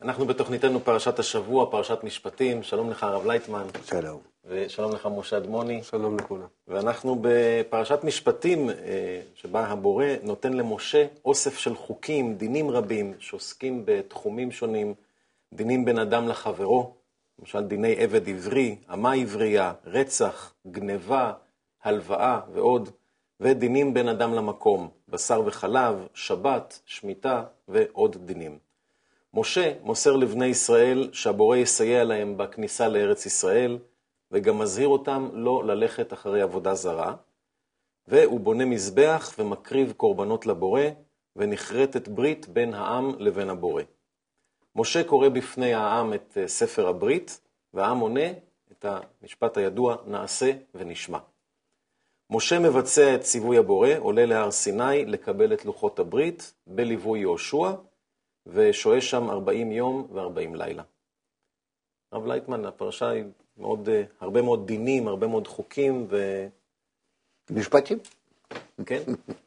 אנחנו בתוכניתנו פרשת השבוע, פרשת משפטים. שלום לך הרב לייטמן. שלום. ושלום לך משה אדמוני. שלום לכולם. ואנחנו בפרשת משפטים, שבה הבורא נותן למשה אוסף של חוקים, דינים רבים, שעוסקים בתחומים שונים, דינים בין אדם לחברו, למשל דיני עבד עברי, אמה עברייה, רצח, גניבה, הלוואה ועוד, ודינים בין אדם למקום, בשר וחלב, שבת, שמיטה ועוד דינים. משה מוסר לבני ישראל שהבורא יסייע להם בכניסה לארץ ישראל, וגם מזהיר אותם לא ללכת אחרי עבודה זרה, והוא בונה מזבח ומקריב קורבנות לבורא, ונחרטת ברית בין העם לבין הבורא. משה קורא בפני העם את ספר הברית, והעם עונה את המשפט הידוע, נעשה ונשמע. משה מבצע את ציווי הבורא, עולה להר סיני לקבל את לוחות הברית, בליווי יהושע, ושוהה שם 40 יום ו40 לילה. הרב לייטמן, הפרשה היא הרבה מאוד דינים, הרבה מאוד חוקים משפטים. כן?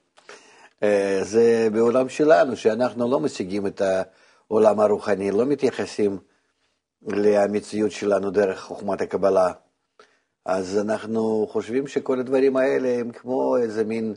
זה בעולם שלנו, שאנחנו לא משיגים את העולם הרוחני, לא מתייחסים למציאות שלנו דרך חוכמת הקבלה. אז אנחנו חושבים שכל הדברים האלה הם כמו איזה מין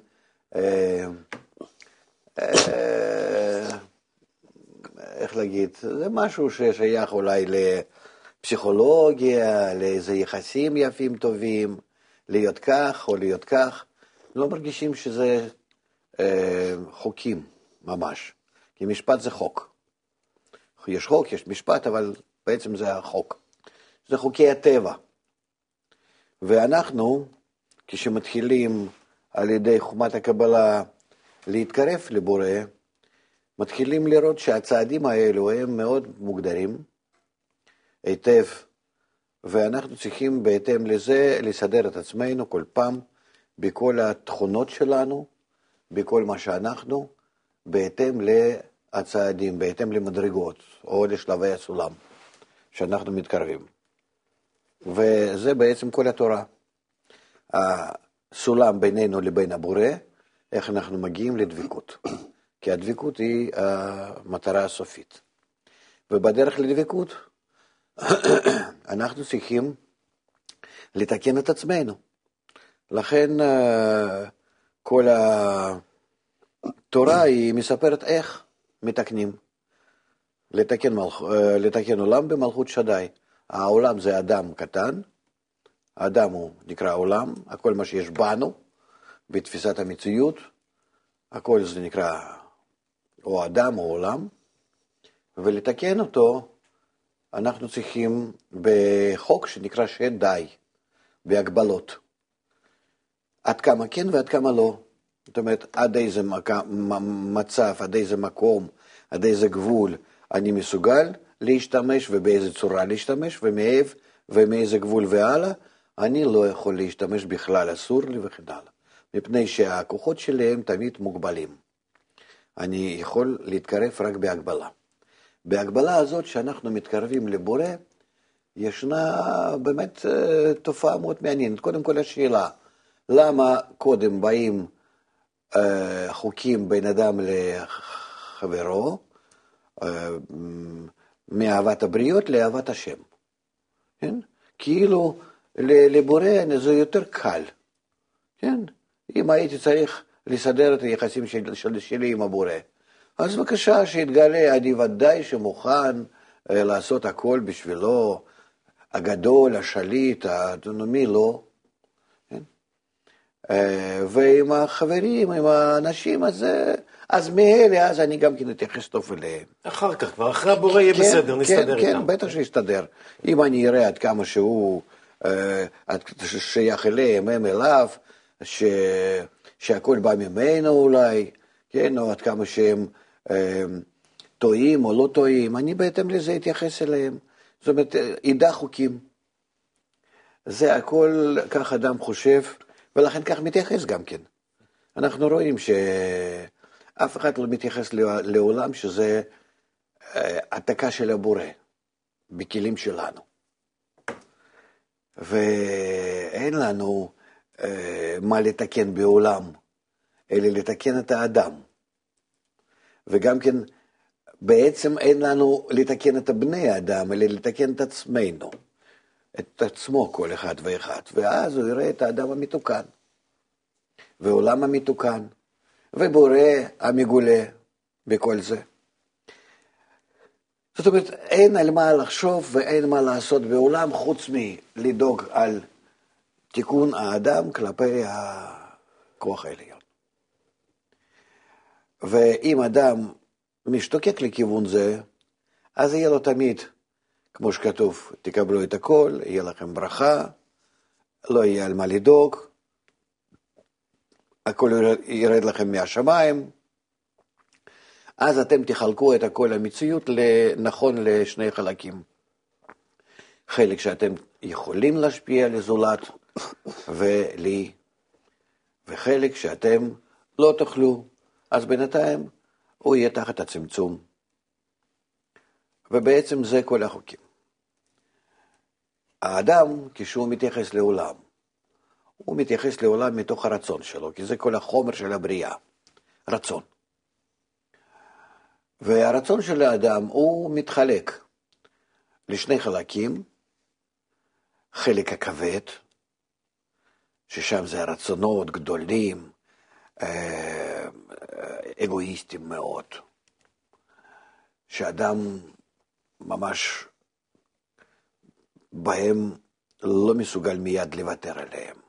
איך להגיד, זה משהו ששייך אולי לפסיכולוגיה, לאיזה יחסים יפים טובים, להיות כך או להיות כך. לא מרגישים שזה חוקים ממש, כי משפט זה חוק. יש חוק, יש משפט, אבל בעצם זה החוק. זה חוקי הטבע. ואנחנו, כשמתחילים על ידי חוכמת הקבלה להתקרב לבורא, מתחילים לראות שהצעדים האלו הם מאוד מוגדרים היטב, ואנחנו צריכים בהתאם לזה לסדר את עצמנו כל פעם, בכל התכונות שלנו, בכל מה שאנחנו, בהתאם להצעדים, בהתאם למדרגות, או לשלבי הסולם, שאנחנו מתקרבים. וזה בעצם כל התורה. הסולם בינינו לבין הבורא, איך אנחנו מגיעים לדבקות. כי הדבקות היא המטרה הסופית. ובדרך לדבקות, אנחנו צריכים לתקן את עצמנו. לכן כל התורה היא מספרת איך מתקנים. לתקן עולם במלכות שדי. העולם זה אדם קטן, האדם הוא נקרא עולם, הכל מה שיש בנו, בתפיסת המציאות, הכל זה נקרא או אדם או עולם, ולתקן אותו אנחנו צריכים בחוק שנקרא שדי, בהגבלות. עד כמה כן ועד כמה לא. זאת אומרת, עד איזה מצב, עד איזה מקום, עד איזה גבול אני מסוגל להשתמש ובאיזה צורה להשתמש, ומאיזה גבול והלאה, אני לא יכול להשתמש בכלל, אסור לי וכן הלאה. מפני שהכוחות שלהם תמיד מוגבלים. אני יכול להתקרב רק בהגבלה. בהגבלה הזאת שאנחנו מתקרבים לבורא, ישנה באמת תופעה מאוד מעניינת. קודם כל השאלה, למה קודם באים חוקים בין אדם לחברו, מאהבת הבריות לאהבת השם. כן? כאילו לבורא זה יותר קל. כן? אם הייתי צריך לסדר את היחסים שלי עם הבורא, אז בבקשה שיתגלה, אני ודאי שמוכן לעשות הכל בשבילו, הגדול, השליט, האוטונומי, לא. כן? ועם החברים, עם האנשים, אז מאלה, אז אני גם כן אתייחס טוב אליהם. אחר כך, כבר אחרי הבורא יהיה בסדר, נסתדר איתם. כן, בטח שיסתדר. אם אני אראה עד כמה שהוא שייך אליהם, הם אליו, שהכל בא ממנו אולי, כן, או עד כמה שהם טועים או לא טועים, אני בהתאם לזה אתייחס אליהם. זאת אומרת, ידע חוקים. זה הכל כך אדם חושב, ולכן כך מתייחס גם כן. אנחנו רואים שאף אחד לא מתייחס לעולם שזה עתקה של הבורא, בכלים שלנו. ואין לנו מה לתקן בעולם, אלא לתקן את האדם. וגם כן בעצם אין לנו לתקן את בני האדם, אלא לתקן את עצמנו, את עצמו כל אחד ואחד, ואז הוא יראה את האדם המתוקן, ועולם המתוקן, ובורא המגולה בכל זה. זאת אומרת, אין על מה לחשוב ואין מה לעשות בעולם, חוץ מלדאוג על תיקון האדם כלפי הכוח העליון. ואם אדם משתוקק לכיוון זה, אז יהיה לו תמיד, כמו שכתוב, תקבלו את הכל, יהיה לכם ברכה, לא יהיה על מה לדאוג, הכל ירד לכם מהשמיים, אז אתם תחלקו את הכל המציאות נכון לשני חלקים. חלק שאתם יכולים להשפיע לזולת ולי, וחלק שאתם לא תוכלו, אז בינתיים הוא יהיה תחת הצמצום. ובעצם זה כל החוקים. האדם, כשהוא מתייחס לעולם, הוא מתייחס לעולם מתוך הרצון שלו, כי זה כל החומר של הבריאה, רצון. והרצון של האדם הוא מתחלק לשני חלקים, חלק הכבד, ששם זה הרצונות גדולים, אגואיסטים מאוד, שאדם ממש בהם לא מסוגל מיד לוותר עליהם.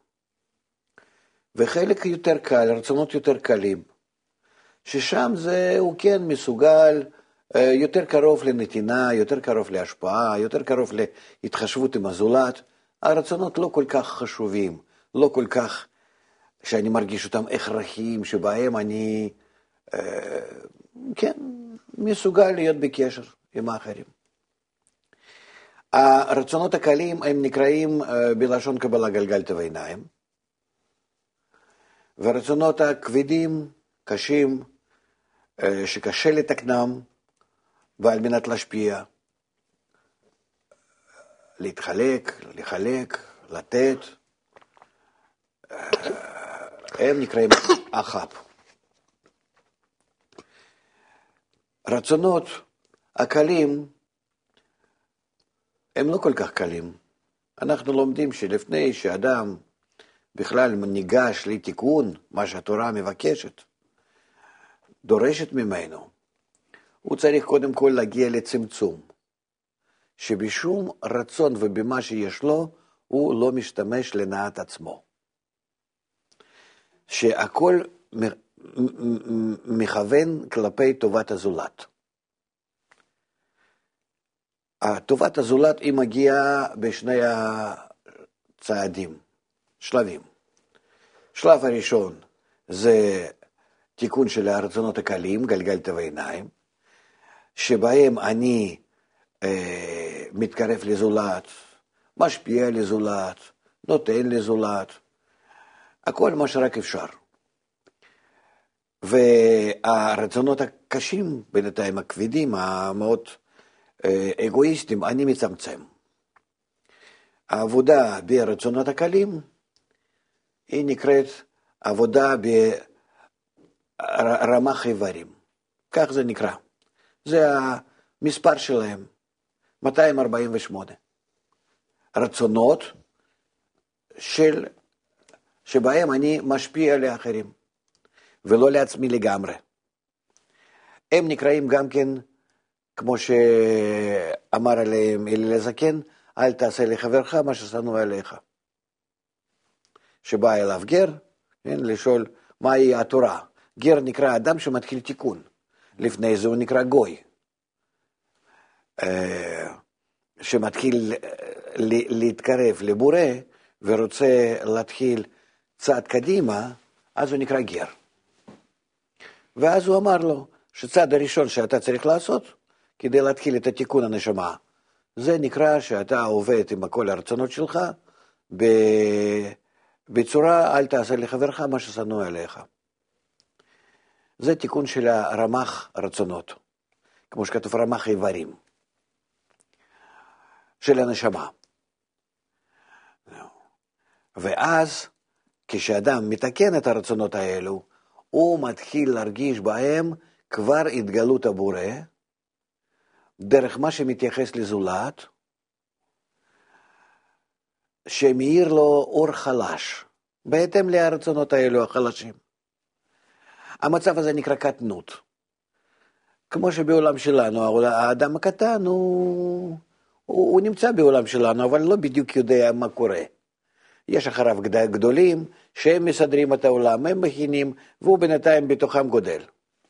וחלק יותר קל, רצונות יותר קלים, ששם הוא כן מסוגל, יותר קרוב לנתינה, יותר קרוב להשפעה, יותר קרוב להתחשבות עם הזולת. הרצונות לא כל כך חשובים, לא כל כך שאני מרגיש אותם הכרחיים, שבהם אני כן מסוגל להיות בקשר עם האחרים. הרצונות הקלים הם נקראים בלשון קבלה גלגלתא ועיניים, והרצונות הכבדים, קשים, שקשה לתקנם, ועל מנת להשפיע, להתחלק, לחלק, לתת, הם נקראים אחאב. רצונות הקלים הם לא כל כך קלים. אנחנו לומדים שלפני שאדם בכלל ניגש לתיקון, מה שהתורה מבקשת, דורשת ממנו, הוא צריך קודם כל להגיע לצמצום, שבשום רצון ובמה שיש לו, הוא לא משתמש לנעת עצמו. שהכל מכוון כלפי טובת הזולת. טובת הזולת היא מגיעה בשני הצעדים, שלבים. שלב הראשון זה תיקון של הרצונות הקלים, גלגלתא ועיניים, שבהם אני מתקרב לזולת, משפיע לזולת, נותן לזולת, הכל מה שרק אפשר. והרצונות הקשים, בינתיים הכבדים, המאוד אגואיסטים, אני מצמצם. העבודה ברצונות הקלים היא נקראת עבודה ברמ"ח איברים. כך זה נקרא. זה המספר שלהם, 248. רצונות שבהם אני משפיע לאחרים, ולא לעצמי לגמרי. הם נקראים גם כן, כמו שאמר עליהם הלל הזקן, אל תעשה לחברך מה ששנוא עליך. שבא אליו גר, לשאול מהי התורה. גר נקרא אדם שמתחיל תיקון. לפני זה הוא נקרא גוי. שמתחיל להתקרב לבורא ורוצה להתחיל צעד קדימה, אז הוא נקרא גר. ואז הוא אמר לו שצעד הראשון שאתה צריך לעשות כדי להתחיל את התיקון הנשמה, זה נקרא שאתה עובד עם כל הרצונות שלך בצורה אל תעשה לחברך מה ששנוא עליך. זה תיקון של הרמ"ח רצונות, כמו שכתוב רמ"ח איברים של הנשמה. ואז כשאדם מתקן את הרצונות האלו, הוא מתחיל להרגיש בהם כבר התגלות הבורא, דרך מה שמתייחס לזולת, שמאיר לו אור חלש, בהתאם לרצונות האלו החלשים. המצב הזה נקרא קטנות. כמו שבעולם שלנו, האדם הקטן הוא נמצא בעולם שלנו, אבל לא בדיוק יודע מה קורה. יש אחריו גדולים שהם מסדרים את העולם, הם מכינים, והוא בינתיים בתוכם גודל.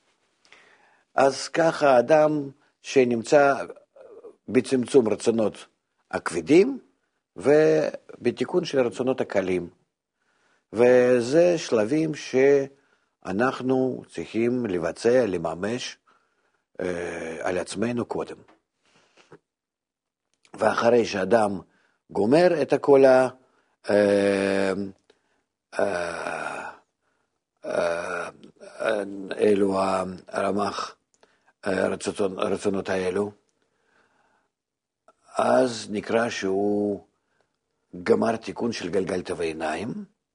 אז ככה האדם שנמצא בצמצום רצונות הכבדים, ובתיקון של הרצונות הקלים. וזה שלבים שאנחנו צריכים לבצע, לממש על עצמנו קודם. ואחרי שאדם גומר את כל אלו הרמ"ח הרצונות האלו, אז נקרא שהוא גמר תיקון של גלגל טבע עיניים.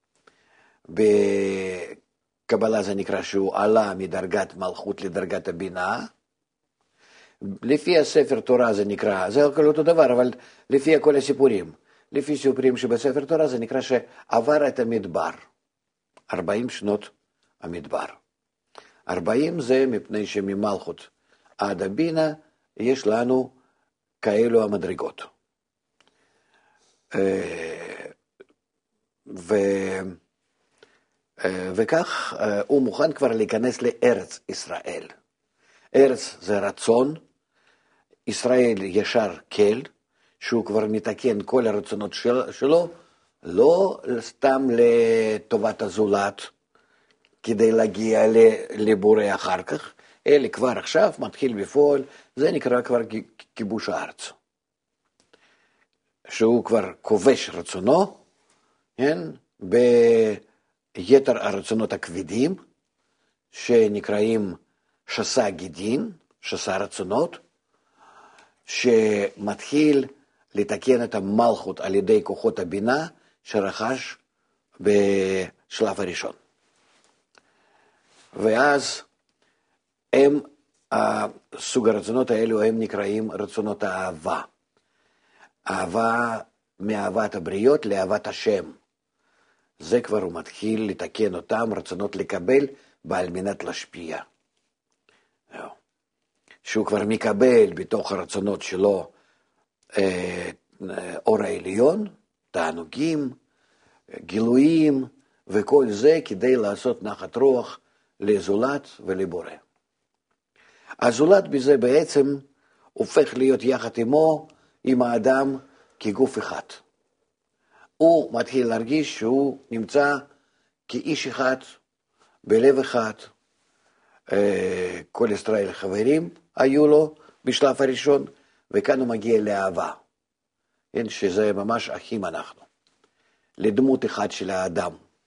בקבלה זה נקרא שהוא עלה מדרגת מלכות לדרגת הבינה. לפי הספר תורה זה נקרא, זה הכל אותו דבר, אבל לפי כל הסיפורים, לפי סיפורים שבספר תורה זה נקרא שעבר את המדבר, 40 שנות המדבר. 40 זה מפני שממלכות עד הבינה יש לנו כאלו המדרגות. וכך הוא מוכן כבר להיכנס לארץ ישראל. ארץ זה רצון, ישראל ישר כל, שהוא כבר מתקן כל הרצונות שלו, לא סתם לטובת הזולת, כדי להגיע לבורא אחר כך, אלא כבר עכשיו מתחיל בפועל, זה נקרא כבר כיבוש הארץ. שהוא כבר כובש רצונו, כן? ביתר הרצונות הכבדים, שנקראים שסה גידין, שסה רצונות, שמתחיל לתקן את המלכות על ידי כוחות הבינה שרכש בשלב הראשון. ואז סוג הרצונות האלו הם נקראים רצונות האהבה. אהבה מאהבת הבריות לאהבת השם. זה כבר הוא מתחיל לתקן אותם רצונות לקבל ועל מנת להשפיע. שהוא כבר מקבל בתוך הרצונות שלו אור העליון, תענוגים, גילויים, וכל זה כדי לעשות נחת רוח לזולת ולבורא. הזולת בזה בעצם הופך להיות יחד עמו, עם האדם כגוף אחד. הוא מתחיל להרגיש שהוא נמצא כאיש אחד, בלב אחד. כל ישראל חברים היו לו בשלב הראשון, וכאן הוא מגיע לאהבה. שזה ממש אחים אנחנו. לדמות אחד של האדם.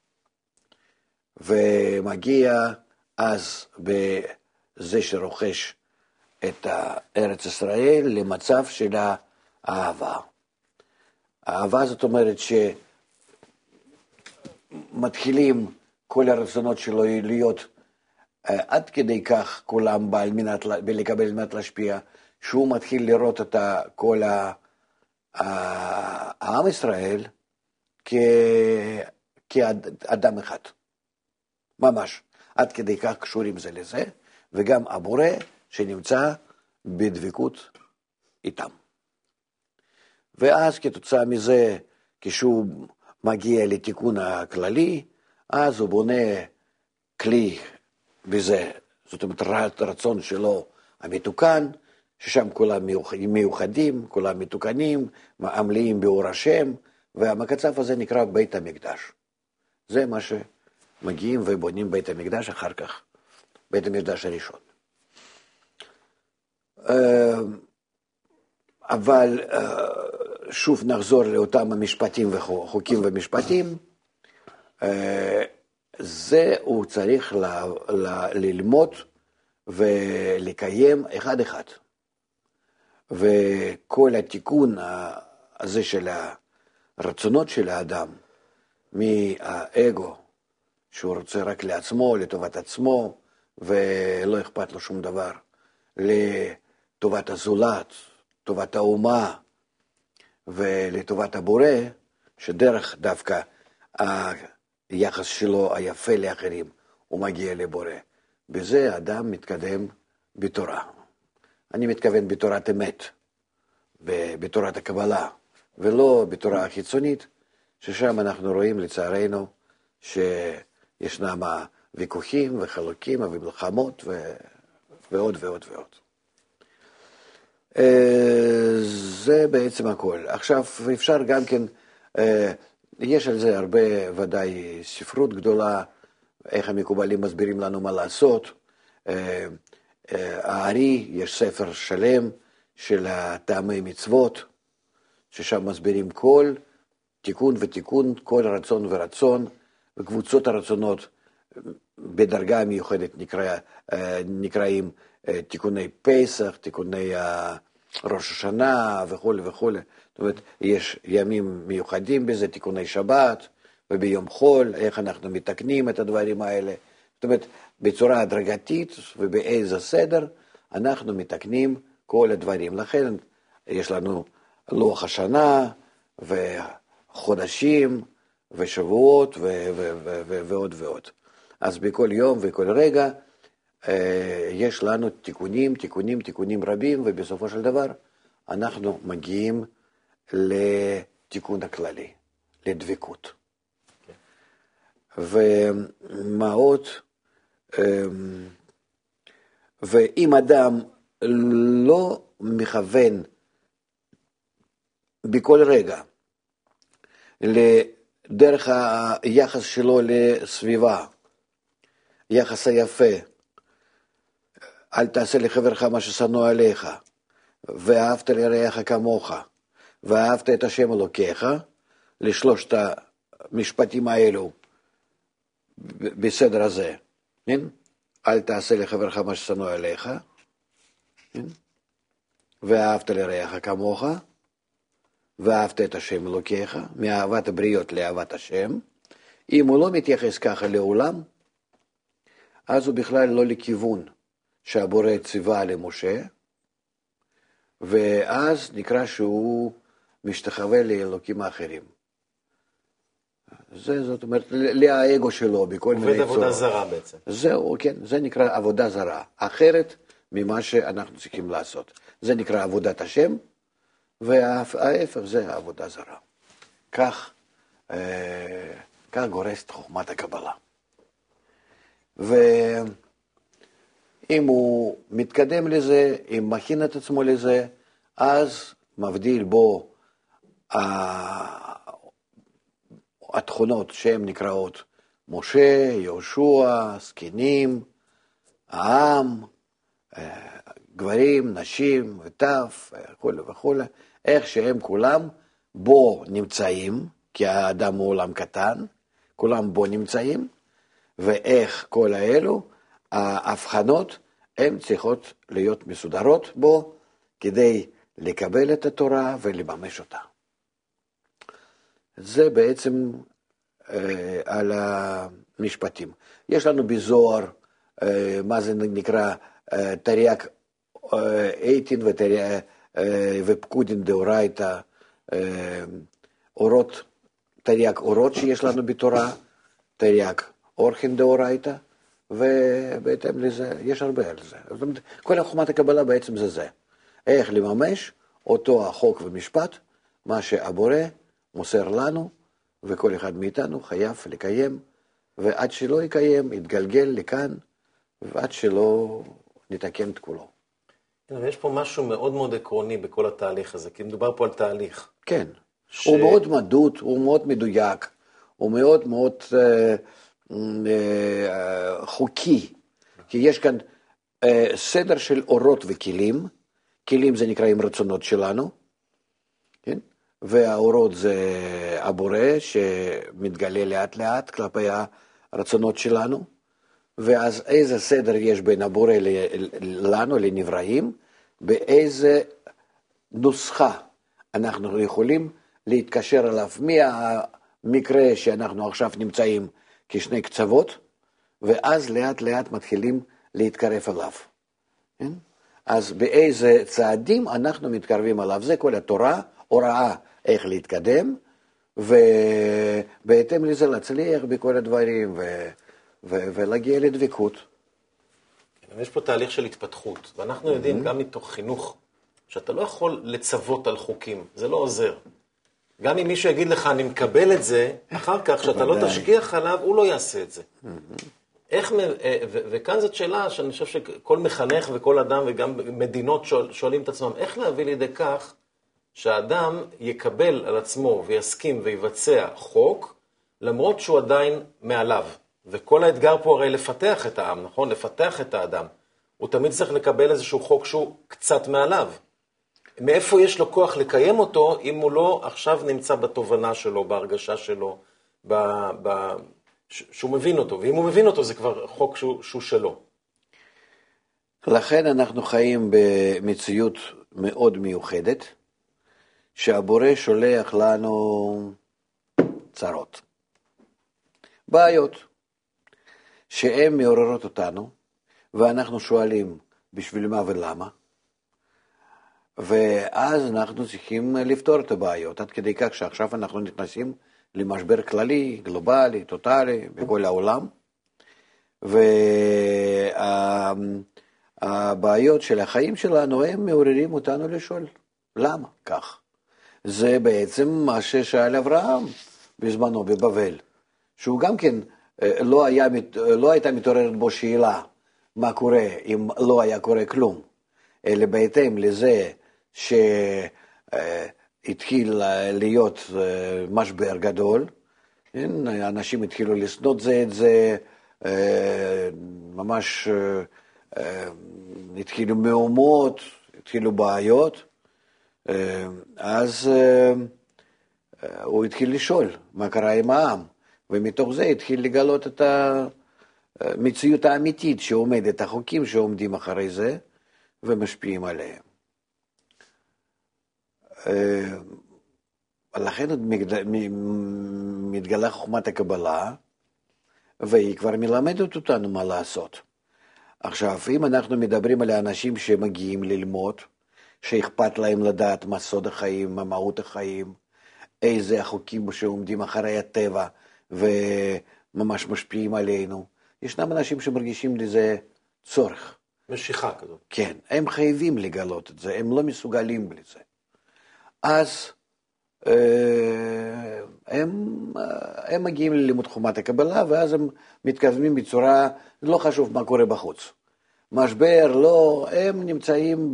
ומגיע אז בזה שרוכש את ארץ ישראל למצב של האהבה. האהבה זאת אומרת שמתחילים כל הרצונות שלו להיות עד כדי כך כולם בעל מנת לקבל מנת להשפיע, שהוא מתחיל לראות את כל העם ישראל כאדם אחד. ממש, עד כדי כך קשורים זה לזה, וגם הבורא שנמצא בדבקות איתם. ואז כתוצאה מזה, כשהוא מגיע לתיקון הכללי, אז הוא בונה כלי בזה, זאת אומרת רצון שלו המתוקן, ששם כולם מיוחדים, כולם מתוקנים, מלאים באור השם, והמקצף הזה נקרא בית המקדש. זה מה שמגיעים ובונים בית המקדש אחר כך, בית המקדש הראשון. אבל שוב נחזור לאותם המשפטים וחוקים ומשפטים, זה הוא צריך ללמוד ולקיים אחד אחד. וכל התיקון הזה של הרצונות של האדם, מהאגו, שהוא רוצה רק לעצמו, לטובת עצמו, ולא אכפת לו שום דבר, טובת הזולת, טובת האומה, ולטובת הבורא, שדרך דווקא היחס שלו היפה לאחרים, הוא מגיע לבורא. בזה האדם מתקדם בתורה. אני מתכוון בתורת אמת, בתורת הקבלה, ולא בתורה החיצונית, ששם אנחנו רואים לצערנו שישנם ויכוחים וחלוקים ומלחמות ועוד ועוד ועוד. זה בעצם הכל. עכשיו אפשר גם כן, יש על זה הרבה ודאי ספרות גדולה, איך המקובלים מסבירים לנו מה לעשות. הארי, יש ספר שלם של טעמי מצוות, ששם מסבירים כל תיקון ותיקון, כל רצון ורצון, וקבוצות הרצונות בדרגה מיוחדת נקראים תיקוני פסח, תיקוני ראש השנה וכו' וכו'. זאת אומרת, יש ימים מיוחדים בזה, תיקוני שבת, וביום חול, איך אנחנו מתקנים את הדברים האלה. זאת אומרת, בצורה הדרגתית ובאיזה סדר, אנחנו מתקנים כל הדברים. לכן יש לנו לוח השנה וחודשים ושבועות ועוד ועוד. אז בכל יום וכל רגע יש לנו תיקונים רבים, ובסופו של דבר אנחנו מגיעים לתיקון הכללי, לדבקות. ומה עוד? ואם אדם לא מכוון בכל רגע לדרך היחס שלו לסביבה, יחס היפה, אל תעשה לחברך מה ששנוא עליך, ואהבת לרעך כמוך, ואהבת את השם אלוקיך, לשלושת המשפטים האלו בסדר הזה, כן? אל תעשה לחברך מה ששנוא עליך, כן? ואהבת לרעך כמוך, ואהבת את השם אלוקיך, מאהבת הבריות לאהבת השם. אם הוא לא מתייחס ככה לעולם, אז הוא בכלל לא לכיוון שהבורא ציווה למשה, ואז נקרא שהוא משתחווה לאלוקים האחרים. זאת אומרת, לאגו שלו, בכל מיני צורות. עבודה זרה בעצם. זהו, כן, זה נקרא עבודה זרה, אחרת ממה שאנחנו צריכים לעשות. זה נקרא עבודת השם, וההפך זה העבודה זרה. כך גורסת חוכמת הקבלה. ואם הוא מתקדם לזה, אם מכין את עצמו לזה, אז מבדיל בו התכונות שהן נקראות משה, יהושע, זקנים, העם, גברים, נשים וטף וכו' וכו', איך שהם כולם בו נמצאים, כי האדם הוא עולם קטן, כולם בו נמצאים, ואיך כל האלו, ההבחנות, הן צריכות להיות מסודרות בו, כדי לקבל את התורה ולממש אותה. זה בעצם על המשפטים. יש לנו בזוהר, מה זה נקרא, תרי"ג עיטין ופקודין דאורייתא, אורות, תרי"ג אורות שיש לנו בתורה, תרי"ג אורחין דאורייתא, ובהתאם לזה, יש הרבה על זה. זאת אומרת, כל חוכמת הקבלה בעצם זה. איך לממש אותו החוק ומשפט, מה שהבורא מוסר לנו, וכל אחד מאיתנו חייב לקיים, ועד שלא יקיים, יתגלגל לכאן, ועד שלא נתקן את כולו. יש פה משהו מאוד מאוד עקרוני בכל התהליך הזה, כי מדובר פה על תהליך. כן, הוא מאוד מדוד, הוא מאוד מדויק, הוא מאוד מאוד חוקי, כי יש כאן סדר של אורות וכלים, כלים זה נקראים רצונות שלנו, כן? והאורות זה הבורא שמתגלה לאט לאט כלפי הרצונות שלנו, ואז איזה סדר יש בין הבורא לנו, לנבראים, באיזה נוסחה אנחנו יכולים להתקשר אליו, מהמקרה שאנחנו עכשיו נמצאים כשני קצוות, ואז לאט לאט מתחילים להתקרב אליו. כן? אז באיזה צעדים אנחנו מתקרבים עליו. זה כל התורה, הוראה איך להתקדם, ובהתאם לזה להצליח בכל הדברים, ולהגיע לדבקות. יש פה תהליך של התפתחות, ואנחנו יודעים גם מתוך חינוך, שאתה לא יכול לצוות על חוקים, זה לא עוזר. גם אם מישהו יגיד לך, אני מקבל את זה, אחר כך, שאתה לא תשגיח עליו, הוא לא יעשה את זה. וכאן זאת שאלה שאני חושב שכל מחנך וכל אדם וגם מדינות שואלים את עצמם, איך להביא לידי כך שהאדם יקבל על עצמו ויסכים ויבצע חוק, למרות שהוא עדיין מעליו. וכל האתגר פה הרי לפתח את העם, נכון? לפתח את האדם. הוא תמיד צריך לקבל איזשהו חוק שהוא קצת מעליו. מאיפה יש לו כוח לקיים אותו, אם הוא לא עכשיו נמצא בתובנה שלו, בהרגשה שלו, שהוא מבין אותו. ואם הוא מבין אותו, זה כבר חוק שהוא שלו. לכן אנחנו חיים במציאות מאוד מיוחדת, שהבורא שולח לנו צרות, בעיות, שהן מעוררות אותנו, ואנחנו שואלים בשביל מה ולמה, ואז אנחנו צריכים לפתור את הבעיות, עד כדי כך שעכשיו אנחנו נכנסים למשבר כללי, גלובלי, טוטלי, בכל העולם, והבעיות של החיים שלנו, הם מעוררים אותנו לשאול, למה כך? זה בעצם מה ששאל אברהם בזמנו בבבל, שהוא גם כן לא הייתה מתעוררת בו שאלה מה קורה אם לא היה קורה כלום, אלא בהתאם לזה שהתחיל להיות משבר גדול, אנשים התחילו לשנות זה את זה, ממש התחילו מהומות, התחילו בעיות, אז הוא התחיל לשאול מה קרה עם העם, ומתוך זה התחיל לגלות את המציאות האמיתית שעומדת, החוקים שעומדים אחרי זה ומשפיעים עליהם. לכן מתגלה חוכמת הקבלה, והיא כבר מלמדת אותנו מה לעשות. עכשיו, אם אנחנו מדברים על האנשים שמגיעים ללמוד, שאכפת להם לדעת מה סוד החיים, מה מהות החיים, איזה החוקים שעומדים אחרי הטבע וממש משפיעים עלינו, ישנם אנשים שמרגישים לזה צורך. משיכה כזאת. כן, הם חייבים לגלות את זה, הם לא מסוגלים לזה. אז הם מגיעים ללימוד חוכמת הקבלה, ואז הם מתקדמים בצורה, לא חשוב מה קורה בחוץ. משבר, לא, הם נמצאים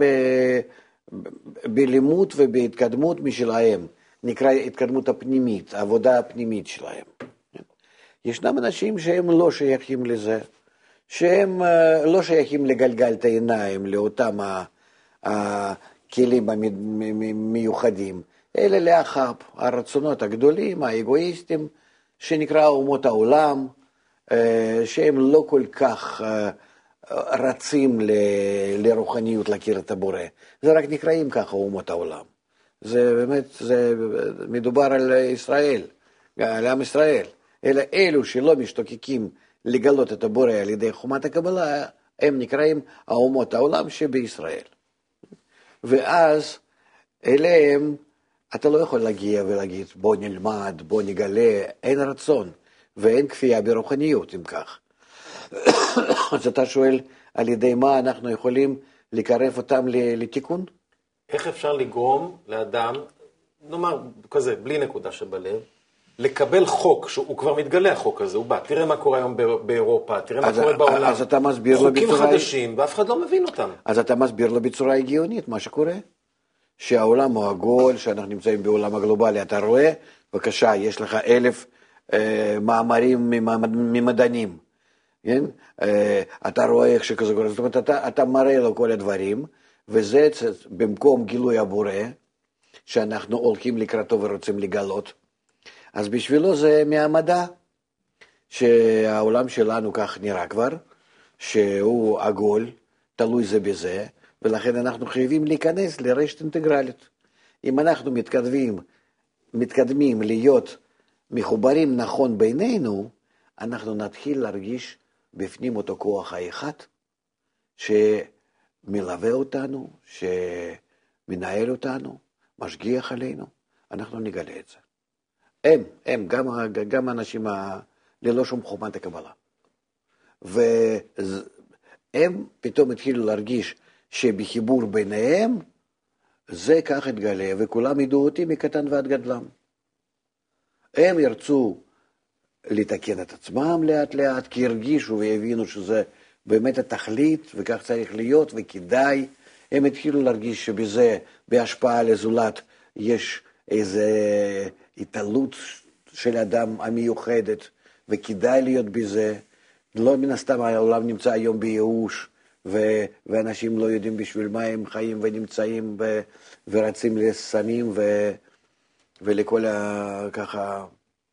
בלימוד ובהתקדמות משלהם, נקרא התקדמות הפנימית, העבודה הפנימית שלהם. ישנם אנשים שהם לא שייכים לזה, שהם לא שייכים לגלגל את העיניים לאותם הכלים המיוחדים, אלא לאחר הרצונות הגדולים, האגואיסטים, שנקרא אומות העולם, שהם לא כל כך רצים לרוחניות, להכיר את הבורא. זה רק נקראים ככה אומות העולם. זה באמת, זה מדובר על ישראל, על עם ישראל. אלא אלו שלא משתוקקים לגלות את הבורא על ידי חוכמת הקבלה, הם נקראים האומות העולם שבישראל. ואז אליהם אתה לא יכול להגיע ולהגיד בוא נלמד, בוא נגלה, אין רצון ואין כפייה ברוחניות אם כך. אז אתה שואל על ידי מה אנחנו יכולים לקרב אותם לתיקון? איך אפשר לגרום לאדם, נאמר כזה, בלי נקודה שבלב, לקבל חוק, שהוא כבר מתגלה החוק הזה, הוא בא, תראה מה קורה היום באירופה, תראה מה קורה בעולם, אז אתה מסביר לו חוקים חדשים, ואף אחד לא מבין אותם. אז אתה מסביר לו בצורה הגיונית מה שקורה, שהעולם הוא עגול, שאנחנו נמצאים בעולם הגלובלי, אתה רואה, בבקשה, יש לך 1,000 מאמרים ממדענים, כן? אתה רואה איך שכזה קורה, זאת אומרת, אתה מראה לו כל הדברים, וזה במקום גילוי הבורא, שאנחנו הולכים לקראתו ורוצים לגלות, אז בשבילו זה מהמדע, שהעולם שלנו כך נראה כבר, שהוא עגול, תלוי זה בזה, ולכן אנחנו חייבים להיכנס לרשת אינטגרלית. אם אנחנו מתקדמים להיות מחוברים נכון בינינו, אנחנו נתחיל להרגיש בפנים אותו כוח האחד, שמלווה אותנו, שמנהל אותנו, משגיח עלינו, אנחנו נגלה את זה. הם, גם האנשים ללא שום חוכמת הקבלה. והם פתאום התחילו להרגיש שבחיבור ביניהם, זה כך התגלה, וכולם ידעו אותי מקטן ועד גדלם. הם ירצו לתקן את עצמם לאט לאט, כי הרגישו והבינו שזה באמת התכלית, וכך צריך להיות, וכדאי. הם התחילו להרגיש שבזה, בהשפעה לזולת, יש איזו התעלות של אדם המיוחדת, וכדאי להיות בזה. לא מן הסתם העולם נמצא היום בייאוש, ואנשים לא יודעים בשביל מה הם חיים ונמצאים, ורצים לסמים ולכל ככה.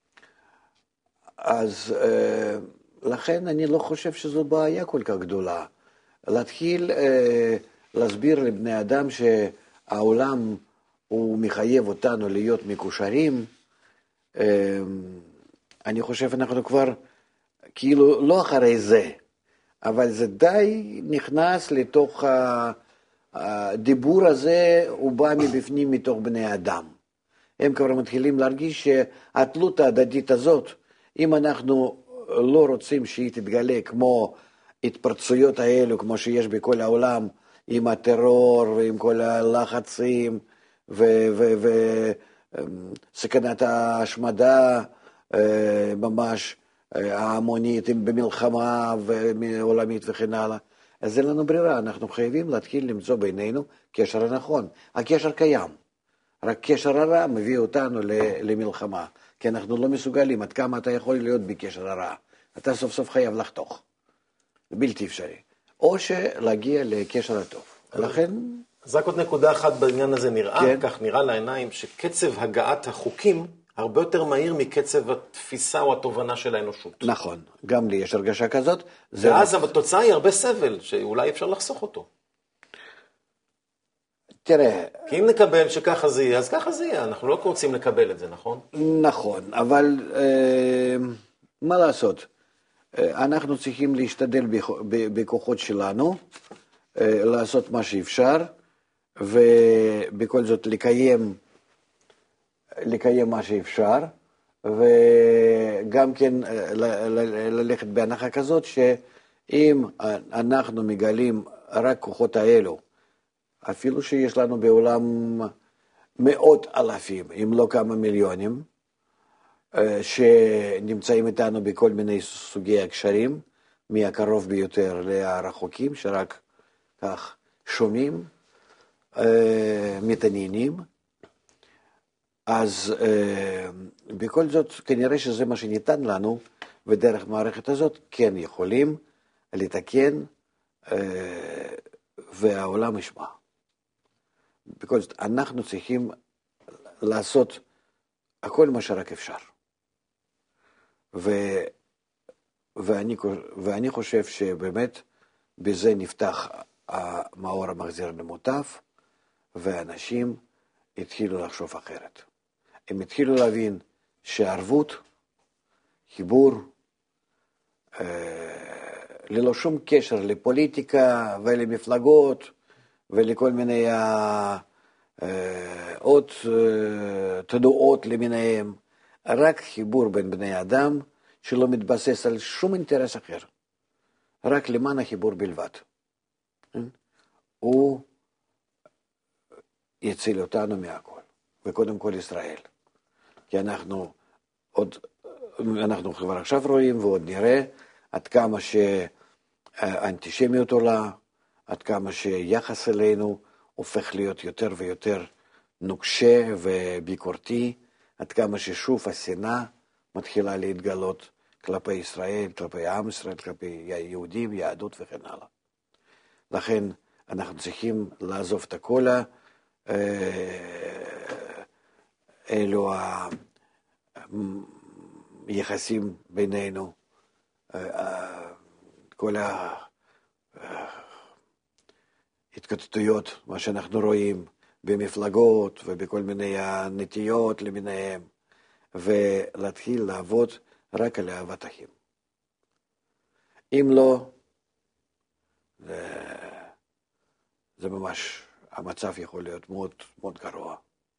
אז לכן אני לא חושב שזו בעיה כל כך גדולה. להתחיל להסביר לבני אדם שהעולם הוא מחייב אותנו להיות מקושרים, אני חושב אנחנו כבר כאילו לא אחרי זה, אבל זה די נכנס לתוך הדיבור הזה, הוא בא מבפנים מתוך בני אדם. הם כבר מתחילים להרגיש שהתלות ההדדית הזאת, אם אנחנו לא רוצים שהיא תתגלה כמו התפרצויות האלו, כמו שיש בכל העולם, עם הטרור ועם כל הלחצים וסכנת ההשמדה ממש ההמונית במלחמה עולמית וכן הלאה, אז אין לנו ברירה, אנחנו חייבים להתחיל למצוא בינינו קשר הנכון. הקשר קיים, רק קשר הרע מביא אותנו למלחמה, כי אנחנו לא מסוגלים עד כמה אתה יכול להיות בקשר הרע. אתה סוף סוף חייב לחתוך, בלתי אפשרי. או שלהגיע לקשר הטוב. לכן... אז רק עוד נקודה אחת בעניין הזה נראה, כן. כך נראה לעיניים, שקצב הגעת החוקים הרבה יותר מהיר מקצב התפיסה או התובנה של האנושות. נכון, גם לי יש הרגשה כזאת. ואז התוצאה היא הרבה סבל, שאולי אפשר לחסוך אותו. תראה... כי אם נקבל שככה זה יהיה, אז ככה זה יהיה. אנחנו לא רוצים לקבל את זה, נכון? נכון, אבל מה לעשות? אנחנו צריכים להשתדל בכוחות שלנו, לעשות מה שאפשר, ובכל זאת לקיים מה שאפשר, וגם כן ללכת בהנחה כזאת, שאם אנחנו מגלים רק כוחות האלו, אפילו שיש לנו בעולם מאות אלפים, אם לא כמה מיליונים, שנמצאים איתנו בכל מיני סוגי הקשרים, מהקרוב ביותר לרחוקים, שרק כך שומעים, מתעניינים, אז בכל זאת כנראה שזה מה שניתן לנו, ודרך מערכת הזאת כן יכולים לתקן, והעולם ישמע. בכל זאת אנחנו צריכים לעשות הכל מה שרק אפשר. ואני חושב שבאמת בזה נפתח המאור המחזיר למוטב, ואנשים התחילו לחשוב אחרת. הם התחילו להבין שערבות, חיבור, ללא שום קשר לפוליטיקה ולמפלגות ולכל מיני עוד תנועות למיניהם, רק חיבור בין בני אדם שלא מתבסס על שום אינטרס אחר, רק למען החיבור בלבד. הוא יציל אותנו מהכל, וקודם כל ישראל. כי אנחנו כבר עכשיו רואים ועוד נראה עד כמה שהאנטישמיות עולה, עד כמה שיחס אלינו הופך להיות יותר ויותר נוקשה וביקורתי, עד כמה ששוב השנאה מתחילה להתגלות כלפי ישראל, כלפי עם ישראל, כלפי יהודים, יהדות וכן הלאה. לכן אנחנו צריכים לעזוב את הכל, אלו היחסים בינינו, כל ההתקוטטויות, מה שאנחנו רואים במפלגות ובכל מיני הנטיות למיניהם, ולהתחיל לעבוד רק על אהבת אחים. אם לא, זה ממש, המצב יכול להיות מאוד מאוד גרוע.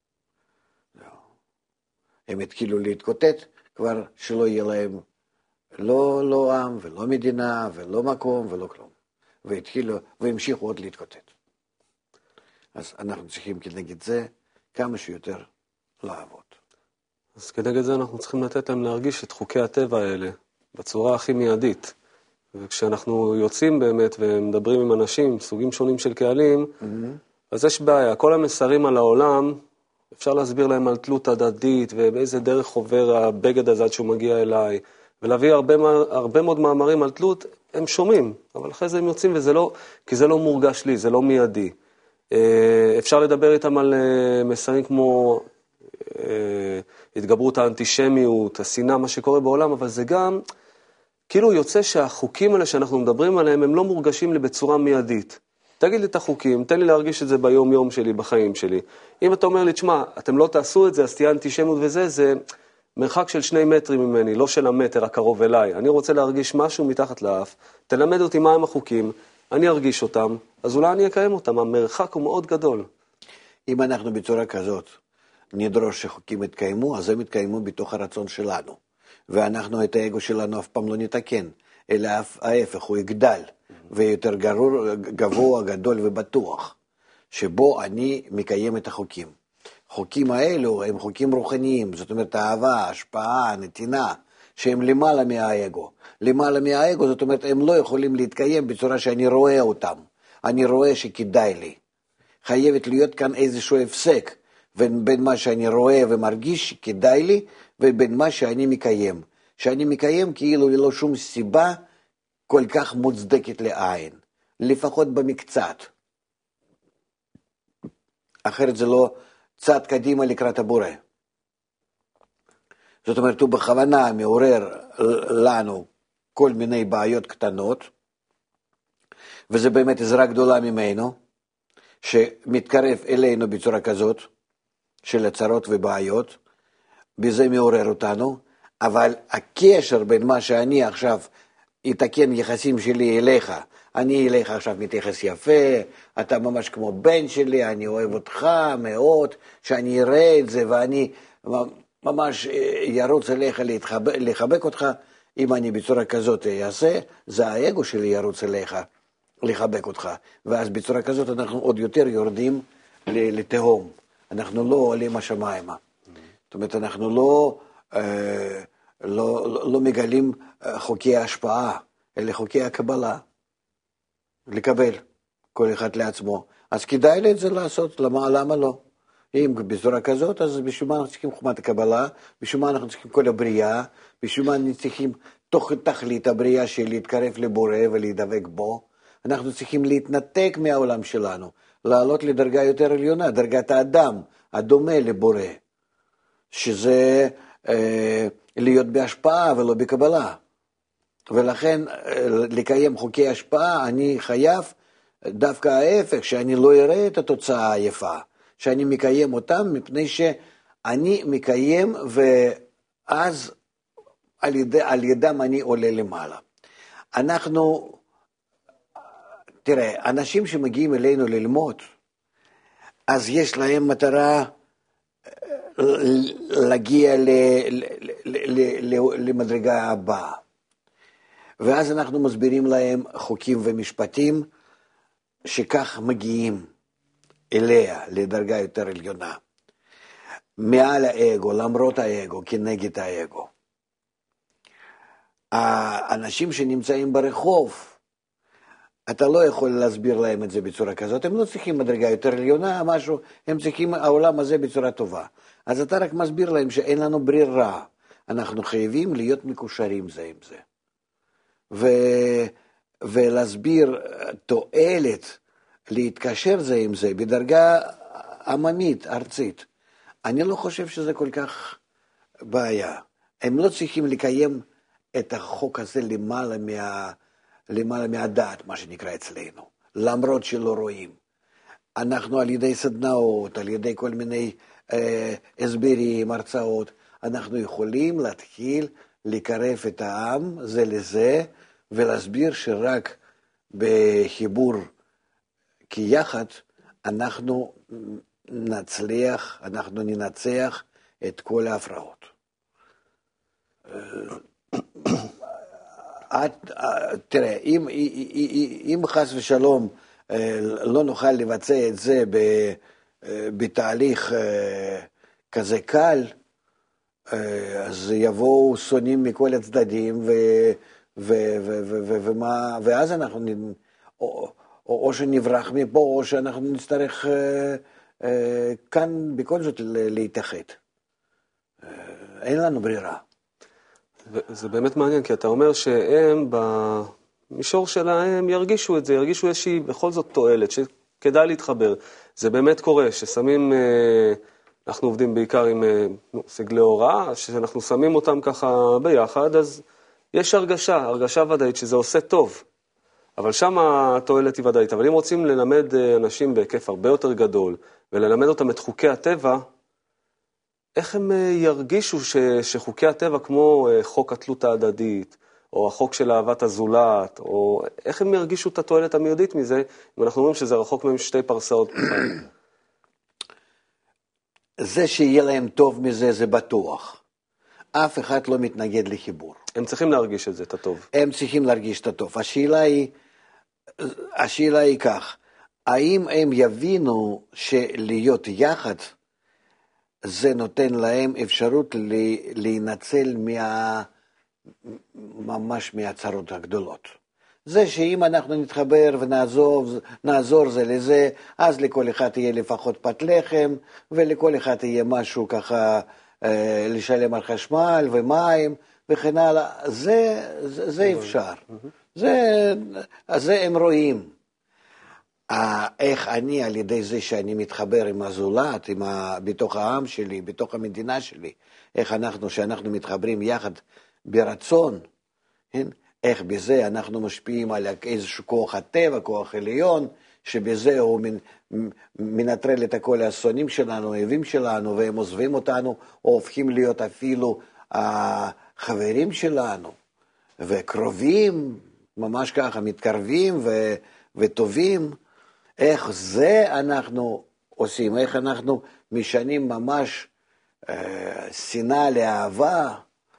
הם התחילו להתקוטט, כבר שלא יהיה להם לא עם ולא מדינה ולא מקום ולא כלום. והמשיכו עוד להתקוטט. אז אנחנו צריכים כנגד זה כמה שיותר לעבוד. אז כנגד זה אנחנו צריכים לתת להם להרגיש את חוקי הטבע האלה בצורה הכי מיידית. וכשאנחנו יוצאים באמת ומדברים עם אנשים, סוגים שונים של קהלים, אז יש בעיה. כל המסרים על העולם, אפשר להסביר להם על תלות הדדית ובאיזה דרך עובר הבגד הזה עד שהוא מגיע אליי, ולהביא הרבה מאוד מאמרים על תלות, הם שומעים, אבל אחרי זה הם יוצאים וזה לא, כי זה לא מורגש לי, זה לא מיידי. אפשר לדבר איתם על מסרים כמו התגברות האנטישמיות, השנאה, מה שקורה בעולם, אבל זה גם, כאילו יוצא שהחוקים האלה שאנחנו מדברים עליהם, הם לא מורגשים לי בצורה מיידית. תגיד לי את החוקים, תן לי להרגיש את זה ביום יום שלי, בחיים שלי. אם אתה אומר לי, תשמע, אתם לא תעשו את זה, אז תהיה אנטישמיות וזה, זה מרחק של 2 מטרים ממני, לא של המטר הקרוב אליי. אני רוצה להרגיש משהו מתחת לאף, תלמד אותי מה הם החוקים, אני ארגיש אותם, אז אולי אני אקיים אותם, המרחק הוא מאוד גדול. אם אנחנו בצורה כזאת נדרוש שחוקים יתקיימו, אז הם יתקיימו בתוך הרצון שלנו. ואנחנו את האגו שלנו אף פעם לא נתקן, אלא ההפך, הוא יגדל, ויותר גבוה, גדול ובטוח, שבו אני מקיים את החוקים. חוקים האלו הם חוקים רוחניים, זאת אומרת אהבה, השפעה, נתינה, שהם למעלה מהאגו. למעלה מהאגו, זאת אומרת, הם לא יכולים להתקיים בצורה שאני רואה אותם. אני רואה שכדאי לי. חייבת להיות כאן איזשהו הפסק, בין מה שאני רואה ומרגיש שכדאי לי, ובין מה שאני מקיים. שאני מקיים כאילו ללא שום סיבה כל כך מוצדקת לעין. לפחות במקצת. אחרת זה לא צעד קדימה לקראת הבורא. זאת אומרת, הוא בכוונה מעורר לנו כל מיני בעיות קטנות, וזה באמת עזרה גדולה ממנו, שמתקרב אלינו בצורה כזאת, של הצרות ובעיות, בזה מעורר אותנו, אבל הקשר בין מה שאני עכשיו יתקן יחסים שלי אליך, אני אליך עכשיו מתייחס יפה, אתה ממש כמו בן שלי, אני אוהב אותך מאוד, שאני אראה את זה ואני ממש ירוץ אליך לחבק אותך, אם אני בצורה כזאת אעשה, זה האגו שלי ירוץ אליך לחבק אותך, ואז בצורה כזאת אנחנו עוד יותר יורדים לתהום, אנחנו לא עולים השמיימה, זאת אומרת אנחנו לא מגלים חוקי ההשפעה, אלא חוקי הקבלה, לקבל כל אחד לעצמו. אז כדאי לי את זה לעשות, למה לא? אם בצורה כזאת, אז בשביל מה אנחנו צריכים חוכמת הקבלה, בשביל מה אנחנו צריכים כל הבריאה, בשביל מה אנחנו צריכים תוך תכלית הבריאה של להתקרב לבורא ולהידבק בו, אנחנו צריכים להתנתק מהעולם שלנו, לעלות לדרגה יותר עליונה, דרגת האדם, הדומה לבורא, שזה להיות בהשפעה ולא בקבלה. ולכן לקיים חוקי השפעה אני חייב דווקא ההפך, שאני לא אראה את התוצאה היפה, שאני מקיים אותם מפני שאני מקיים ואז על ידם אני עולה למעלה. אנחנו, תראה, אנשים שמגיעים אלינו ללמוד, אז יש להם מטרה להגיע למדרגה הבאה. ואז אנחנו מסבירים להם חוקים ומשפטים שכך מגיעים אליה, לדרגה יותר עליונה. מעל האגו, למרות האגו, כנגד האגו. האנשים שנמצאים ברחוב, אתה לא יכול להסביר להם את זה בצורה כזאת, הם לא צריכים מדרגה יותר עליונה, משהו, הם צריכים העולם הזה בצורה טובה. אז אתה רק מסביר להם שאין לנו ברירה, אנחנו חייבים להיות מקושרים זה עם זה. ולהסביר תועלת להתקשר זה עם זה בדרגה עממית, ארצית. אני לא חושב שזה כל כך בעיה. הם לא צריכים לקיים את החוק הזה למעלה מהדעת, מה שנקרא אצלנו, למרות שלא רואים. אנחנו על ידי סדנאות, על ידי כל מיני הסברים, הרצאות, אנחנו יכולים להתחיל לקרב את העם זה לזה, ולהסביר שרק בחיבור כי יחד אנחנו נצליח, אנחנו ננצח את כל ההפרעות. תראה, אם חס ושלום לא נוכל לבצע את זה בתהליך כזה קל, אז יבואו שונאים מכל הצדדים, ואז אנחנו או שנברח מפה, או שאנחנו נצטרך כאן בכל זאת להתאחד. אין לנו ברירה. זה באמת מעניין, כי אתה אומר שהם במישור שלהם ירגישו את זה, ירגישו איזושהי בכל זאת תועלת, שכדאי להתחבר. זה באמת קורה, ששמים, אנחנו עובדים בעיקר עם סגלי הוראה, שאנחנו שמים אותם ככה ביחד, אז יש הרגשה ודאית שזה עושה טוב. אבל שם התועלת היא ודאית. אבל אם רוצים ללמד אנשים בהיקף הרבה יותר גדול, וללמד אותם את חוקי הטבע, איך הם ירגישו שחוקי הטבע כמו חוק התלות ההדדית, או החוק של אהבת הזולת, או איך הם ירגישו את התועלת המיידית מזה, אם אנחנו אומרים שזה רחוק מהם 2 פרסאות? זה שיהיה להם טוב מזה, זה בטוח. אף אחד לא מתנגד לחיבור. הם צריכים להרגיש את זה, את הטוב. הם צריכים להרגיש את הטוב. השאלה היא כך, האם הם יבינו שלהיות יחד, זה נותן להם אפשרות להינצל ממש מהצרות הגדולות. זה שאם אנחנו נתחבר ונעזור זה לזה, אז לכל אחד יהיה לפחות פת לחם, ולכל אחד יהיה משהו ככה לשלם על חשמל ומים וכן הלאה. זה אפשר. זה הם רואים. איך אני על ידי זה שאני מתחבר עם הזולת, בתוך העם שלי, בתוך המדינה שלי, איך שאנחנו מתחברים יחד ברצון, איך בזה אנחנו משפיעים על איזשהו כוח הטבע, כוח עליון, שבזה הוא מנטרל את כל האסונים שלנו, האויבים שלנו, והם עוזבים אותנו, או הופכים להיות אפילו החברים שלנו, וקרובים, ממש ככה, מתקרבים וטובים. איך זה אנחנו עושים, איך אנחנו משנים ממש שנאה לאהבה,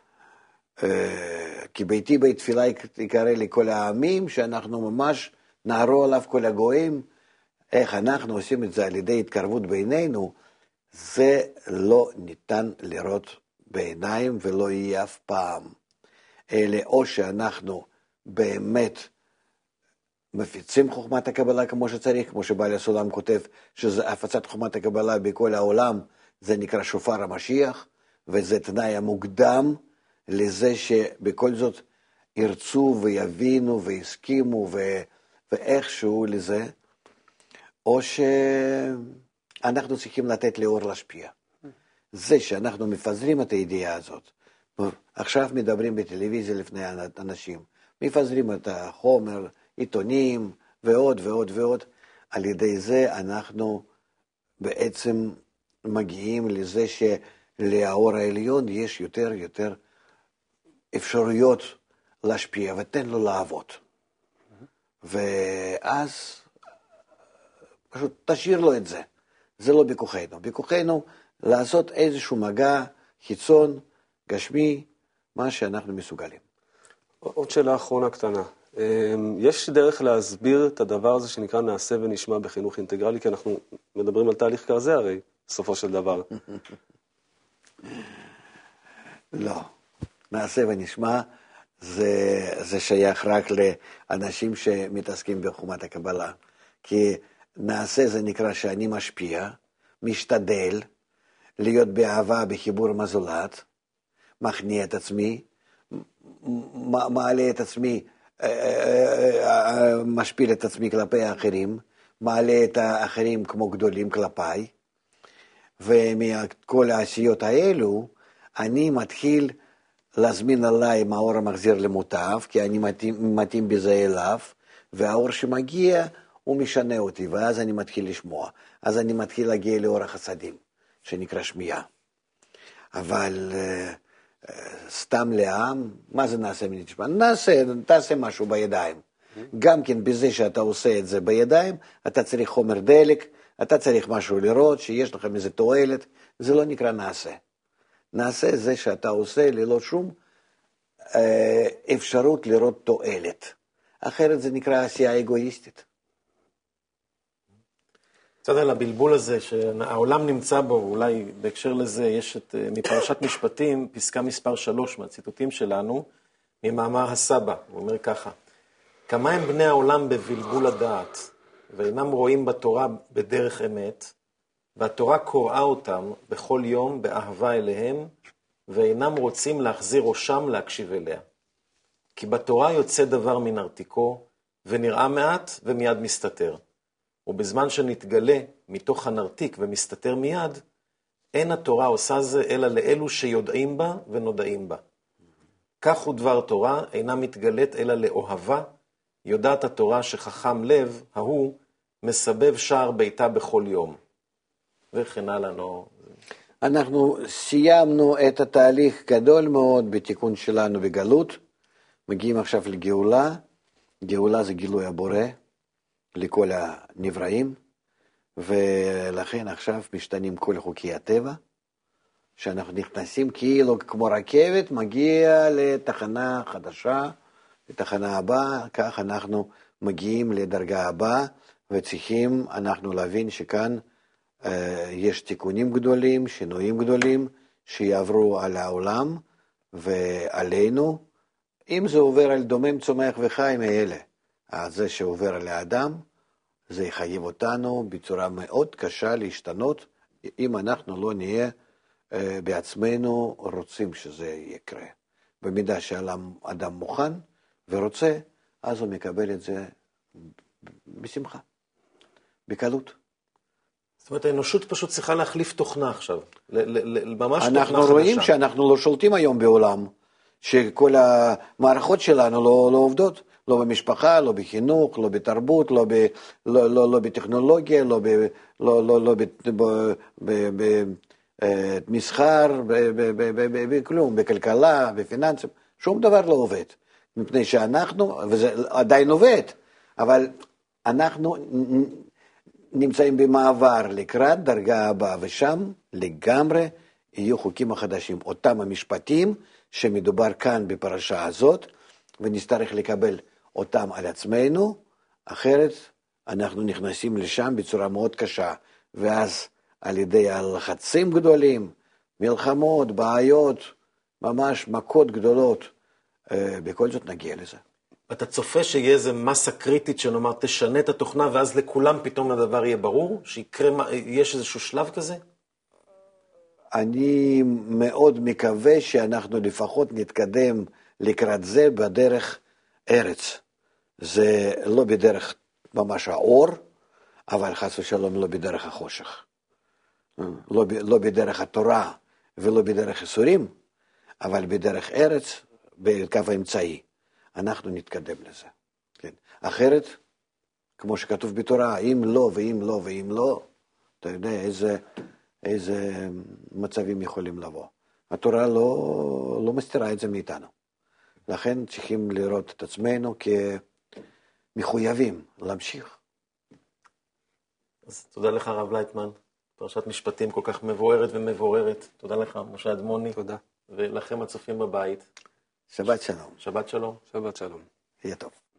כי ביתי בית תפילה יקרא לכל העמים, שאנחנו ממש נערו עליו כל הגויים. איך אנחנו עושים את זה על ידי התקרבות בינינו, זה לא ניתן לראות בעיניים ולא יהיה אף פעם. אלא או שאנחנו באמת מפיצים חוכמת הקבלה כמו שצריך, כמו שבעל הסולם כותב, שזה הפצת חוכמת הקבלה בכל העולם, זה נקרא שופר המשיח, וזה תנאי המוקדם לזה שבכל זאת ירצו ויבינו ויסכימו ואיכשהו לזה, או שאנחנו צריכים לתת לאור להשפיע. זה שאנחנו מפזרים את הידיעה הזאת, עכשיו מדברים בטלוויזיה לפני אנשים, מפזרים את החומר, עיתונים ועוד ועוד ועוד, על ידי זה אנחנו בעצם מגיעים לזה שלאור העליון יש יותר אפשרויות להשפיע, ותן לו לעבוד. ואז פשוט תשאיר לו את זה. זה לא בכוחנו. בכוחנו לעשות איזשהו מגע חיצון, גשמי, מה שאנחנו מסוגלים. עוד שאלה אחרונה קטנה. יש דרך להסביר את הדבר הזה שנקרא נעשה ונשמע בחינוך אינטגרלי, כי אנחנו מדברים על תהליך כזה הרי, בסופו של דבר. לא. נעשה ונשמע, זה שייך רק לאנשים שמתעסקים בחוכמת הקבלה. כי נעשה זה נקרא שאני משפיע, משתדל, להיות באהבה, בחיבור עם הזולת, מכניע את עצמי, מעלה את עצמי, משפיל את עצמי כלפי האחרים, מעלה את האחרים כמו גדולים כלפיי, ומכל העשיות האלו, אני מתחיל להזמין עליי מהאור המחזיר למוטב, כי אני מתאים בזה אליו, והאור שמגיע הוא משנה אותי, ואז אני מתחיל לשמוע. אז אני מתחיל להגיע לאור החסדים, שנקרא שמיעה. אבל סתם לעם, מה זה נעשה ונשמע? תעשה משהו בידיים. גם כן בזה שאתה עושה את זה בידיים, אתה צריך חומר דלק, אתה צריך משהו לראות, שיש לכם איזה תועלת, זה לא נקרא נעשה. נעשה זה שאתה עושה ללא שום אפשרות לראות תועלת. אחרת זה נקרא עשייה אגואיסטית. קצת על הבלבול הזה שהעולם נמצא בו, אולי בהקשר לזה יש מפרשת משפטים, פסקה מספר 3 מהציטוטים שלנו, ממאמר הסבא, הוא אומר ככה, כמה הם בני העולם בבלבול הדעת, ואינם רואים בתורה בדרך אמת, והתורה קוראה אותם בכל יום באהבה אליהם, ואינם רוצים להחזיר ראשם להקשיב אליה. כי בתורה יוצא דבר מן ארתיקו, ונראה מעט ומיד מסתתר. ובזמן שנתגלה מתוך הנרתיק ומסתתר מיד, אין התורה עושה זה אלא לאלו שיודעים בה ונודעים בה. כך הוא דבר תורה, אינה מתגלית אלא לאוהבה, יודעת התורה שחכם לב, ההוא, מסבב שער ביתה בכל יום. וכן הלאה, לא... אנחנו סיימנו את התהליך גדול מאוד בתיקון שלנו בגלות, מגיעים עכשיו לגאולה, גאולה זה גילוי הבורא לכל הנבראים, ולכן עכשיו משתנים כל חוקי הטבע, שאנחנו נכנסים כאילו כמו רכבת, מגיע לתחנה חדשה, לתחנה הבאה, כך אנחנו מגיעים לדרגה הבאה, וצריכים אנחנו להבין שכאן יש תיקונים גדולים, שינויים גדולים, שיעברו על העולם ועלינו, אם זה עובר על דומם, צומח וחי מאלה, אז זה שעובר על האדם, זה יחייב אותנו בצורה מאוד קשה להשתנות, אם אנחנו לא נהיה בעצמנו רוצים שזה יקרה. במידה שהאדם מוכן ורוצה, אז הוא מקבל את זה בשמחה, בקלות. זאת אומרת, האנושות פשוט צריכה להחליף תוכנה עכשיו, ממש תוכנה חדשה. אנחנו רואים שאנחנו לא שולטים היום בעולם, שכל המערכות שלנו לא עובדות, לא במשפחה, לא בחינוך, לא בתרבות, לא בטכנולוגיה, לא במסחר, בכלום, בכלכלה, בפיננסים, שום דבר לא עובד. מפני שאנחנו, וזה עדיין עובד, אבל אנחנו נמצאים במעבר לקראת דרגה הבאה, ושם לגמרי יהיו חוקים החדשים, אותם המשפטים שמדובר כאן בפרשה הזאת, ונצטרך לקבל אותם על עצמנו, אחרת אנחנו נכנסים לשם בצורה מאוד קשה, ואז על ידי הלחצים גדולים, מלחמות, בעיות, ממש מכות גדולות, בכל זאת נגיע לזה. אתה צופה שיהיה איזה מסה קריטית שנאמר תשנה את התוכנה, ואז לכולם פתאום הדבר יהיה ברור? יש איזשהו שלב כזה? אני מאוד מקווה שאנחנו לפחות נתקדם לקראת זה בדרך ארץ. זה לא בדרך ממש האור, אבל חס ושלום לא בדרך החושך. לא בדרך התורה ולא בדרך איסורים, אבל בדרך ארץ, בקו האמצעי. אנחנו נתקדם לזה. כן. אחרת, כמו שכתוב בתורה, אם לא ואם לא ואם לא, אתה יודע איזה מצבים יכולים לבוא. התורה לא מסתירה את זה מאיתנו. לכן צריכים לראות את עצמנו כמחויבים להמשיך. אז תודה לך הרב לייטמן, פרשת משפטים כל כך מבוארת ומבוררת. תודה לך משה אדמוני. תודה. ולכם הצופים בבית. שבת שלום. שבת שלום. שבת שלום. יהיה טוב.